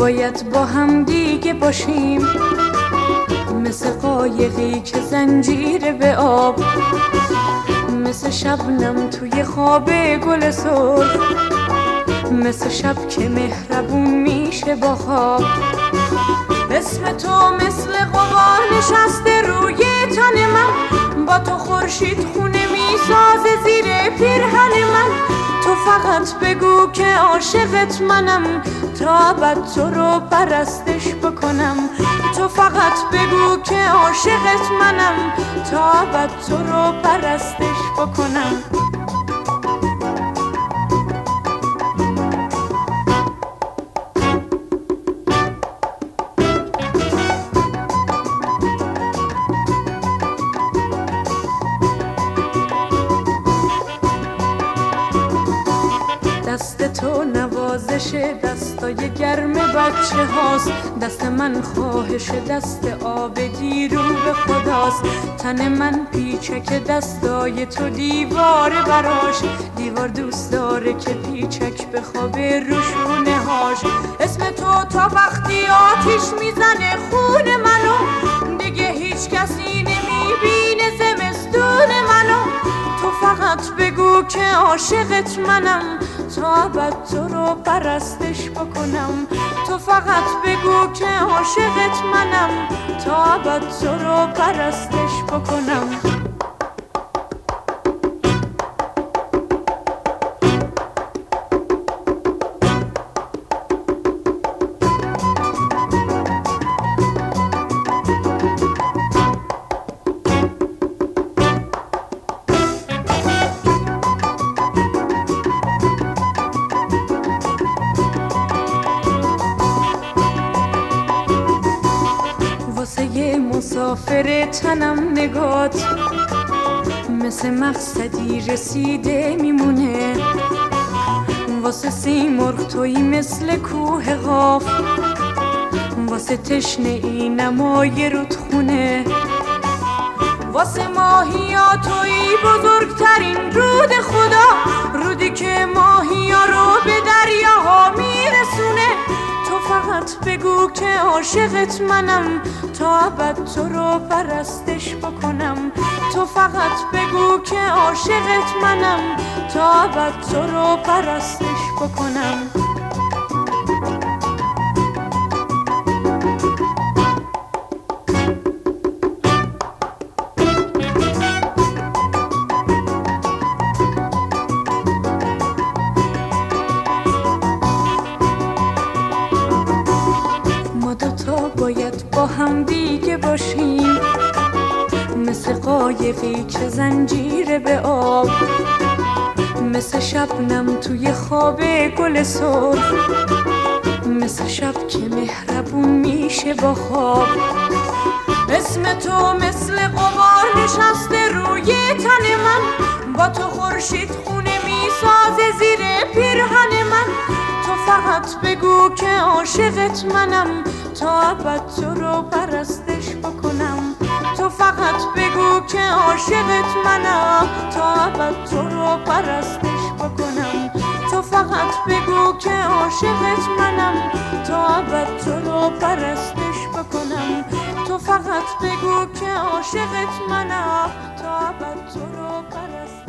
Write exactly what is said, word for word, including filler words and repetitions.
باید با هم دیگه باشیم، مثل قایقی که زنجیر به آب، مثل شبنم توی خواب گل سرخ، مثل شب که مهربون میشه با خواب. اسم تو مثل غبار نشسته روی تن من، با تو خورشید خونه میسازه زیر پیرهن من. تو فقط بگو که عاشقت منم، تا ابد تو رو پرستش بکنم. تو فقط بگو که عاشقت منم، تا ابد تو رو پرستش بکنم. دست تو نوازش دستای گرم بچه هاست، دست من خواهش دست آب دیرو به خداست. تن من پیچک دستای تو دیوار براش، دیوار دوست داره که پیچک بخوابه روشونه هاش. اسم تو تا وقتی آتیش میزنه خون منو، دیگه هیچ کسی نمیبینه زمستون منو. تو فقط بگو که عاشقت منم، تا ابد تو رو پرستش بکنم. تو فقط بگو که عاشقت منم، تا ابد تو رو پرستش بکنم. واسه مسافر تنم نگات مثل مقصدی رسیده میمونه، واسه سیمرغ تویی مثل کوه قاف، واسه تشنه ای نمای رودخونه، واسه ماهیا تویی بزرگترین رود خدا، رودی که ماهیا رو به دریاها میرسونه. تو فقط بگو که عاشقت منم، تا ابد تو رو پرستش بکنم. تو فقط بگو که عاشقت منم، تا ابد تو رو پرستش بکنم. ما دوتا باید با هم دیگه باشیم، مثل قایقی که زنجیر به آب، مثل شبنم توی خواب گل سرخ، مثل شب که مهربون میشه با خواب. اسم تو مثل غبار نشسته روی تن من، با تو خورشید خونه میسازه زیر پیرهن من. تو فقط بگو که عاشقت منم، تا ابد تو رو پرستش بکنم. تو فقط بگو که عاشقت منم، تا ابد تو رو پرستش بکنم. تو فقط بگو که عاشقت منم، تا ابد تو رو پرستش بکنم. تو فقط بگو که عاشقت منم، تا ابد تو رو پرستش